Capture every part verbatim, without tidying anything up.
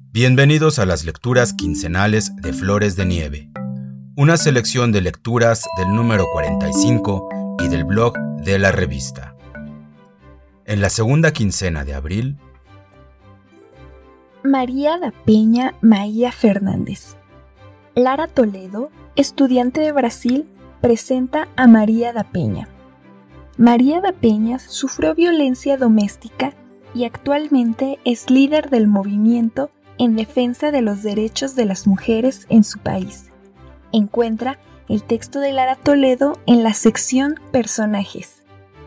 Bienvenidos a las lecturas quincenales de Flores de Nieve, una selección de lecturas del número cuarenta y cinco y del blog de la revista. En la segunda quincena de abril, María da Penha Maía Fernández. Lara Toledo, estudiante de Brasil, presenta a María da Penha. María da Penha sufrió violencia doméstica y actualmente es líder del movimiento en defensa de los derechos de las mujeres en su país. Encuentra el texto de Lara Toledo en la sección Personajes.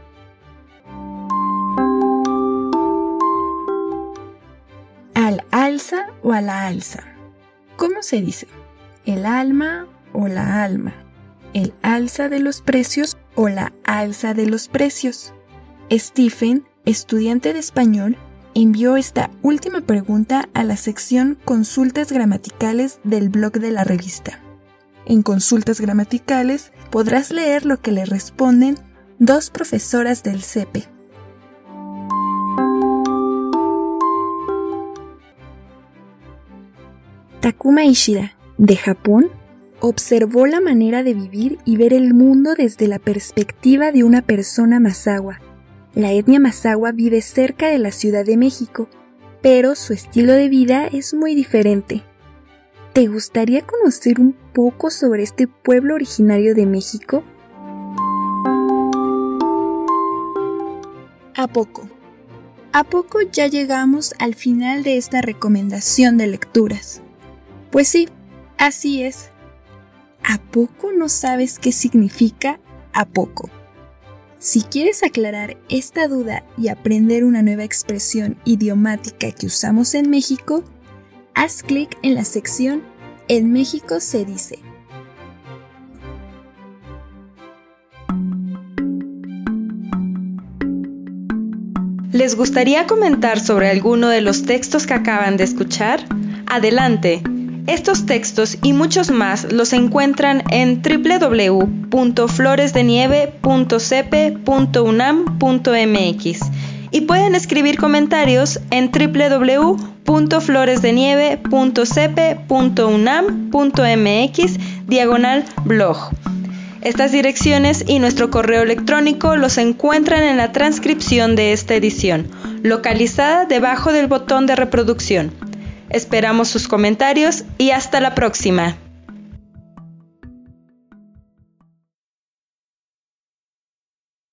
Al alza o a la alza. ¿Cómo se dice? ¿El alma o la alma? ¿El alza de los precios o la alza de los precios? Stephen, estudiante de español, envió esta última pregunta a la sección Consultas Gramaticales del blog de la revista. En Consultas Gramaticales podrás leer lo que le responden dos profesoras del C E P E. Takuma Ishida, de Japón, observó la manera de vivir y ver el mundo desde la perspectiva de una persona Mazawa. La etnia Mazawa vive cerca de la Ciudad de México, pero su estilo de vida es muy diferente. ¿Te gustaría conocer un poco sobre este pueblo originario de México? ¿A poco? ¿A poco ya llegamos al final de esta recomendación de lecturas? Pues sí, así es. ¿A poco no sabes qué significa a poco? Si quieres aclarar esta duda y aprender una nueva expresión idiomática que usamos en México, haz clic en la sección En México se dice. ¿Les gustaría comentar sobre alguno de los textos que acaban de escuchar? Adelante. Estos textos y muchos más los encuentran en doble u doble u doble u punto flores de nieve punto c e p e punto u n a m punto m x y pueden escribir comentarios en doble u doble u doble u punto flores de nieve punto c e p e punto u n a m punto m x diagonal blog. Estas direcciones y nuestro correo electrónico los encuentran en la transcripción de esta edición, localizada debajo del botón de reproducción. Esperamos sus comentarios y hasta la próxima.